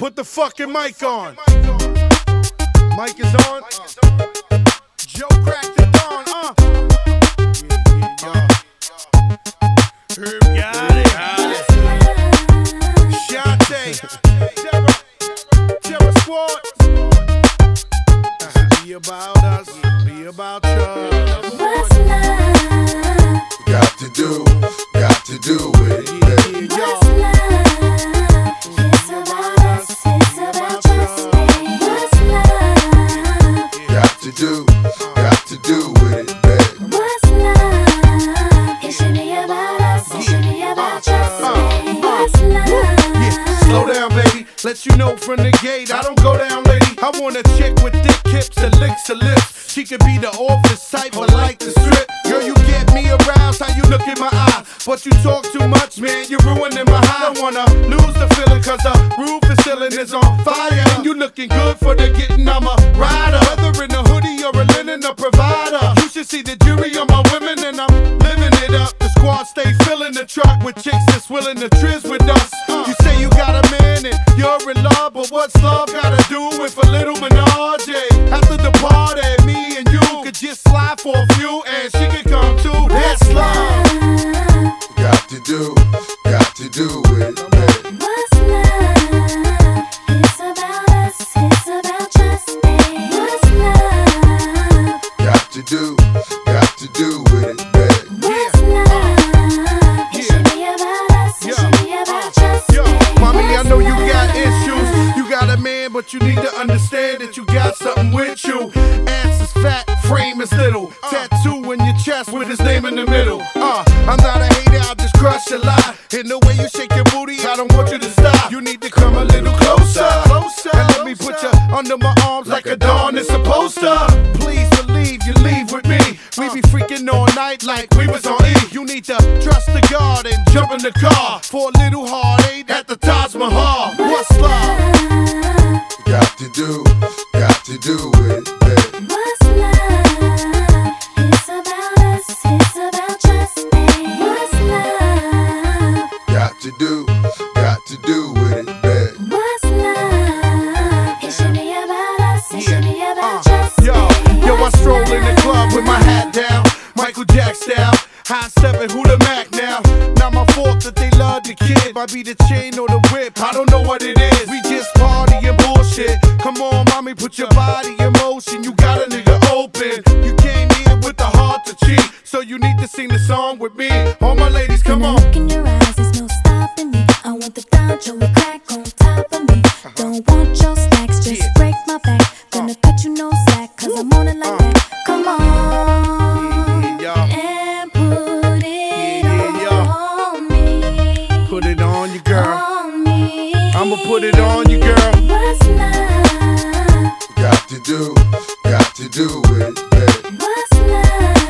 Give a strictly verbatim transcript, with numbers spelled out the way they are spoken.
Put the fucking mic on. Mic is on. Joe cracked it on. Uh. Yeah, yeah, yeah. Herb got it. Shante. Terror. Terror Squad. Be about us. Be about you. What's love? Got to do, got to do with it. What's love? It's about us, it's about just me. What's love? Got to do, got to do with it, babe. What's love? It should be about us, it should be about just me. What's love? Yeah, slow down, baby. Let you know from the gate, I don't go down, lady. I want a chick with thick hips that licks her lips. She could be the office type, but like the strip. Girl, you get me aroused, how you look in my eye. But you talk too much, man, you're ruining my high. I don't wanna lose the feeling, cause the roof is ceiling is on fire. And you looking good for the getting, I'm a rider. Whether in a hoodie or a linen, a provider. You should see the jury on my women, and I'm living it up. The squad stay filling the truck with chicks that's willing to trizz with us. You say you got a man and you're in love, but what's love gotta do with a little menage? After the party, me and you could just slide for a few, and she could come too. That's love. Got to do, got to do with it, babe. What's love? It's about us, it's about just me. What's love? Got to do, got to do with it, babe. What's love? It should be about us, it should be about just Yo, me. mommy, I know you got issues. You got a man, but you need to understand that you got something with you. Ass is fat, frame is little. Tattoo in your chest with his name in the middle. Uh, I'm not a hater, I'll just crush a lie. In the way you shake your booty, I don't want you to stop. You need to come a little closer, closer, and let me put you under my arms like a dawn is supposed to. Please believe you leave with me. We be freaking all night like we was on E. You need to trust the God and jump in the car for a little heartache at the Taj Mahal. What's love? Got to do, got to do with it, babe. What's love? It's about us, it's about just me. What's love? Got to do, got to do with it, babe. What's love? It should be about us, it should be about just Yo, me. yo, I stroll in the club with my hat down, Michael Jack style. High stepping, who the Mac now? Not my fault that they love the kid. Might be the chain or the whip, I don't know what it is. We just party and bullshit. Come on, mommy, put your body in motion. You got a nigga open. You came here with the heart to cheat, so you need to sing the song with me. All my ladies, come on. Look in your eyes, there's no stopping me. I want the Doncho with crack on top of me. Don't want your stacks, just Yeah. break my back. Gonna cut you no slack, cause I'm on it like that. Come on, Yeah, and put it Yeah, yeah. on me. put it on you, girl. On me. I'ma put it on you, girl. What's love? Got to do, got to do with it, babe. What's love?